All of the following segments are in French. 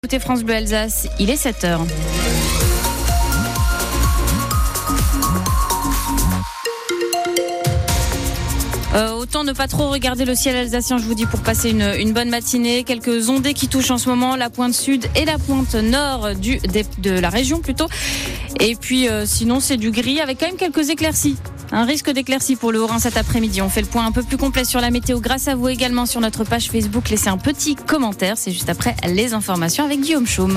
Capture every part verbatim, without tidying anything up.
Écoutez France Bleu Alsace, il est sept heures. Euh, autant ne pas trop regarder le ciel alsacien, je vous dis, pour passer une, une bonne matinée. Quelques ondées qui touchent en ce moment la pointe sud et la pointe nord du, des, de la région plutôt. Et puis euh, sinon c'est du gris avec quand même quelques éclaircies. Un risque d'éclaircie pour le Haut-Rhin cet après-midi. On fait le point un peu plus complet sur la météo grâce à vous également sur notre page Facebook. Laissez un petit commentaire, c'est juste après les informations avec Guillaume Chaume.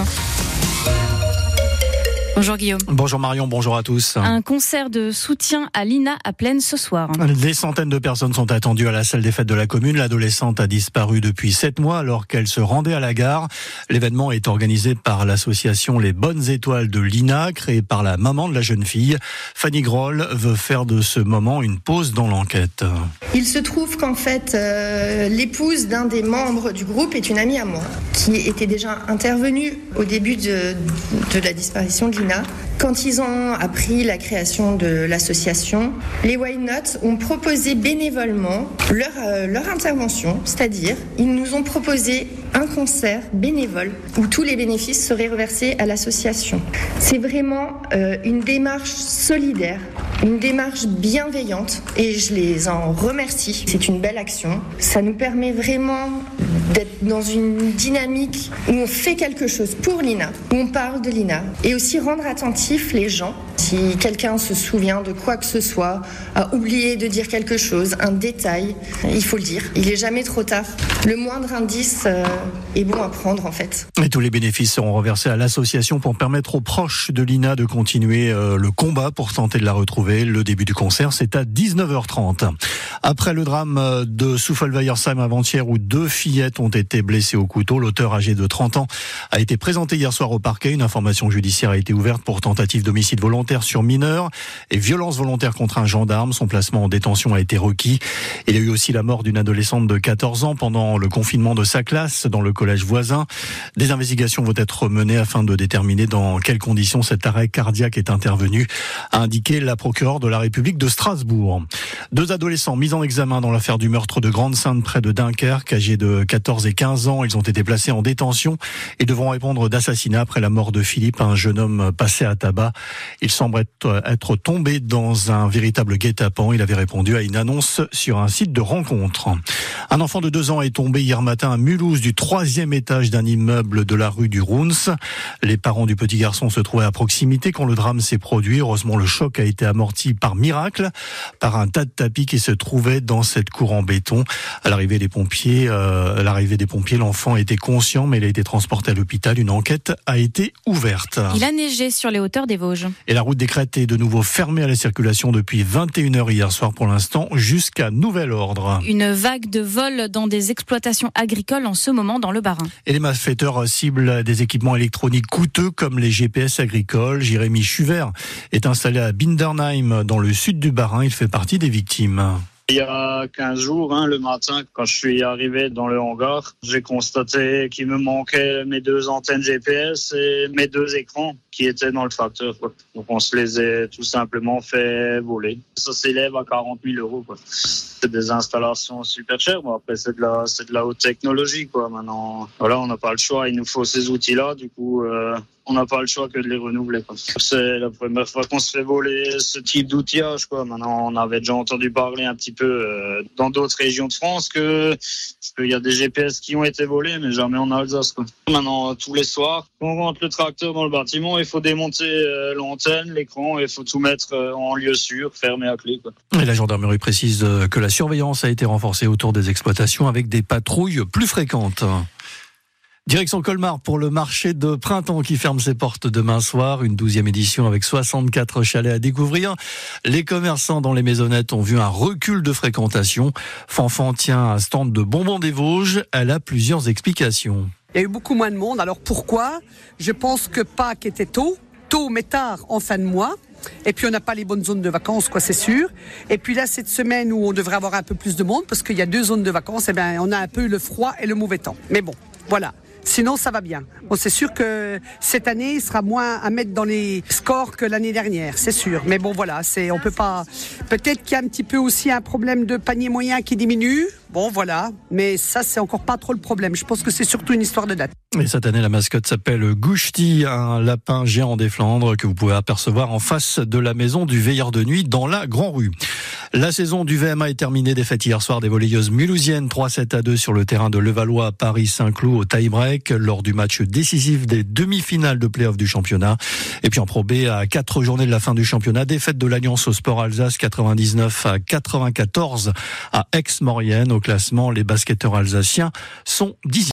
Bonjour Guillaume. Bonjour Marion, bonjour à tous. Un concert de soutien à l'I N A à Plaine ce soir. Des centaines de personnes sont attendues à la salle des fêtes de la commune. L'adolescente a disparu depuis sept mois alors qu'elle se rendait à la gare. L'événement est organisé par l'association Les Bonnes Étoiles de l'I N A, créée par la maman de la jeune fille. Fanny Groll veut faire de ce moment une pause dans l'enquête. Il se trouve qu'en fait, euh, l'épouse d'un des membres du groupe est une amie à moi, qui était déjà intervenue au début de, de la disparition de l'I N A. Quand ils ont appris la création de l'association, les Why Not ont proposé bénévolement leur, euh, leur intervention, c'est-à-dire ils nous ont proposé un concert bénévole où tous les bénéfices seraient reversés à l'association. C'est vraiment euh, une démarche solidaire, une démarche bienveillante et je les en remercie. C'est une belle action. Ça nous permet vraiment d'être dans une dynamique où on fait quelque chose pour l'I N A, où on parle de l'I N A et aussi rendre attentifs les gens. Si quelqu'un se souvient de quoi que ce soit, a oublié de dire quelque chose, un détail, il faut le dire. Il n'est jamais trop tard. Le moindre indice euh, est bon à prendre en fait. Et tous les bénéfices seront reversés à l'association pour permettre aux proches de l'I N A de continuer euh, le combat pour tenter de la retrouver. Le début du concert, c'est à dix-neuf heures trente. Après le drame de Souffelweyersheim avant-hier où deux fillettes ont été blessées au couteau, l'auteur âgé de trente ans a été présenté hier soir au parquet. Une information judiciaire a été ouverte pour tentative d'homicide volontaire sur mineur et violence volontaire contre un gendarme. Son placement en détention a été requis. Il y a eu aussi la mort d'une adolescente de quatorze ans pendant le confinement de sa classe dans le collège voisin. Des investigations vont être menées afin de déterminer dans quelles conditions cet arrêt cardiaque est intervenu, a indiqué la procureure de la République de Strasbourg. Deux adolescents mis en examen dans l'affaire du meurtre de Grande-Sainte près de Dunkerque, âgés de quatorze et quinze ans. Ils ont été placés en détention et devront répondre d'assassinat après la mort de Philippe, un jeune homme passé à tabac. Il semble être, être tombé dans un véritable guet-apens. Il avait répondu à une annonce sur un site de rencontre. Un enfant de deux ans est tombé hier matin à Mulhouse du troisième étage d'un immeuble de la rue du Rouns. Les parents du petit garçon se trouvaient à proximité quand le drame s'est produit. Heureusement, le choc a été amorti par miracle par un tas de tapis qui se trouvait dans cette cour en béton. À l'arrivée des pompiers, euh, à l'arrivée des pompiers, l'enfant était conscient, mais il a été transporté à l'hôpital. Une enquête a été ouverte. Il a neigé sur les hauteurs des Vosges. Et la route des Crêtes est de nouveau fermée à la circulation depuis vingt et une heures hier soir pour l'instant, jusqu'à nouvel ordre. Une vague de vols dans des exploitations agricoles en ce moment dans le Bas-Rhin. Et les malfaiteurs ciblent des équipements électroniques coûteux comme les G P S agricoles. Jérémy Schuvert est installé à Bindernheim dans le sud du Bas-Rhin. Il fait partie des victimes. Il y a quinze jours, hein, le matin, quand je suis arrivé dans le hangar, j'ai constaté qu'il me manquait mes deux antennes G P S et mes deux écrans qui étaient dans le tracteur, quoi. Donc on se les a tout simplement fait voler. Ça s'élève à quarante mille euros, quoi. C'est des installations super chères. Bon, après, c'est de la, c'est de la haute technologie, quoi. Maintenant, voilà, on n'a pas le choix. Il nous faut ces outils-là. Du coup, euh, on n'a pas le choix que de les renouveler, quoi. C'est la première fois qu'on se fait voler ce type d'outillage, quoi. Maintenant, on avait déjà entendu parler un petit peu euh, dans d'autres régions de France que qu'il y a des G P S qui ont été volés, mais jamais en Alsace, quoi. Maintenant, tous les soirs, quand on rentre le tracteur dans le bâtiment, il faut démonter euh, l'antenne, l'écran, et il faut tout mettre euh, en lieu sûr, fermé à clé, quoi. Et la gendarmerie précise que la surveillance a été renforcée autour des exploitations avec des patrouilles plus fréquentes. Direction Colmar pour le marché de printemps qui ferme ses portes demain soir. Une douzième édition avec soixante-quatre chalets à découvrir. Les commerçants dans les maisonnettes ont vu un recul de fréquentation. Fanfan tient un stand de bonbons des Vosges. Elle a plusieurs explications. Il y a eu beaucoup moins de monde. Alors pourquoi ? Je pense que Pâques était tôt, tôt mais tard en fin de mois. Et puis on n'a pas les bonnes zones de vacances, quoi, c'est sûr. Et puis là, cette semaine où on devrait avoir un peu plus de monde, parce qu'il y a deux zones de vacances, eh bien, on a un peu le froid et le mauvais temps. Mais bon, voilà. Sinon, ça va bien. Bon, c'est sûr que cette année, il sera moins à mettre dans les scores que l'année dernière, c'est sûr. Mais bon, voilà, c'est, on peut pas. Peut-être qu'il y a un petit peu aussi un problème de panier moyen qui diminue. Bon, voilà. Mais ça, c'est encore pas trop le problème. Je pense que c'est surtout une histoire de date. Et cette année, la mascotte s'appelle Gouchti, un lapin géant des Flandres que vous pouvez apercevoir en face de la maison du veilleur de nuit dans la Grand-Rue. La saison du V M A est terminée. Défaite hier soir des volleyeuses mulhousiennes, trois sept à deux sur le terrain de Levallois à Paris-Saint-Cloud au tie-break lors du match décisif des demi-finales de play-off du championnat. Et puis en Pro B, à quatre journées de la fin du championnat, défaite de l'Alliance au Sport Alsace quatre-vingt-dix-neuf à quatre-vingt-quatorze à Aix-Maurienne. Au classement, les basketteurs alsaciens sont dixièmes.